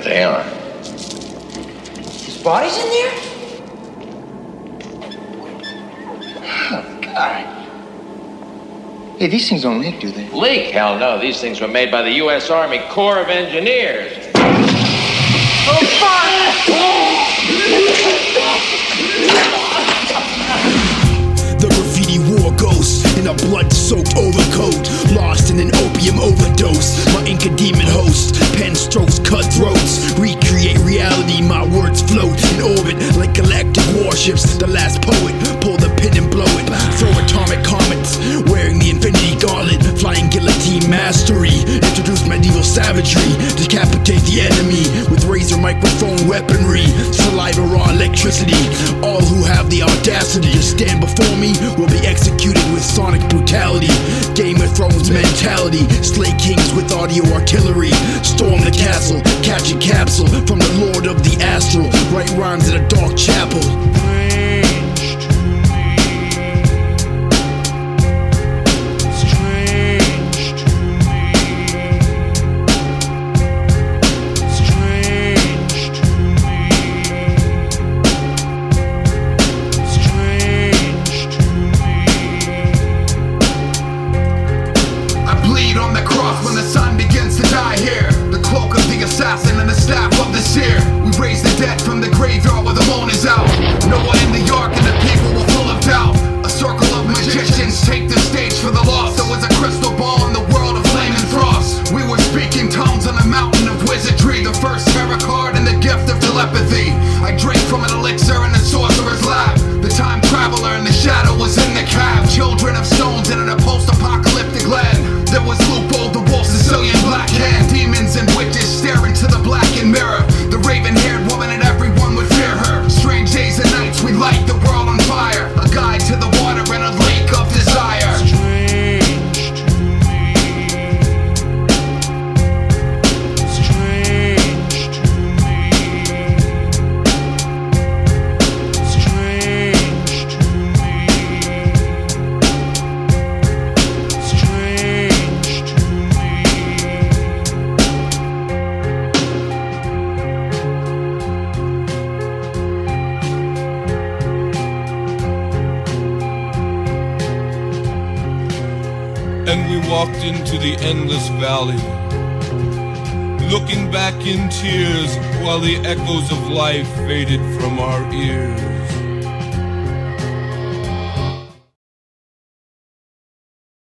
They are. His body's in there? Oh, God. Hey, these things don't leak, do they? Leak? Hell no. These things were made by the U.S. Army Corps of Engineers. Oh, fuck! The graffiti war ghost in a blood-soaked overcoat, lost in an opium overdose. My Inca demon host, pen strokes, cutthroats, recreate reality. My words float in orbit like galactic warships. The last poet, pull the pin and blow it. Throw atomic comets, wearing the infinity gauntlet. Flying guillotine mastery, introduce medieval savagery. Decapitate the enemy with razor microphone weaponry. Saliva raw electricity. All who have the audacity to stand before me will be executed with sonic brutality. Game of Thrones mentality. Slay kings with audio artillery. Storm the castle, catch a capsule from the Lord of the Astral. Write rhymes in a dark chapel. Assassin and the staff of the seer. We raise the dead from the graveyard where the moon is out. Noah in the ark and the people were full of doubt. A circle of magicians take the stage for the lost. There was a crystal ball in the world of flame and frost. We were speaking tongues on the mountain of wizardry. The first tarot card and the gift of telepathy. I drank from an elixir in the sorcerer's lab. The time traveler in the shadow was in the cab. Children of stones in a post-apocalyptic land. There was Lupo, the wolf, Sicilian black hand. Demons and witches staring to the blackened mirror. The raven-haired woman and everyone would fear her. Strange days and nights, we light the world on fire. A guide to the water and a lake of desire. And we walked into the endless valley, looking back in tears while the echoes of life faded from our ears.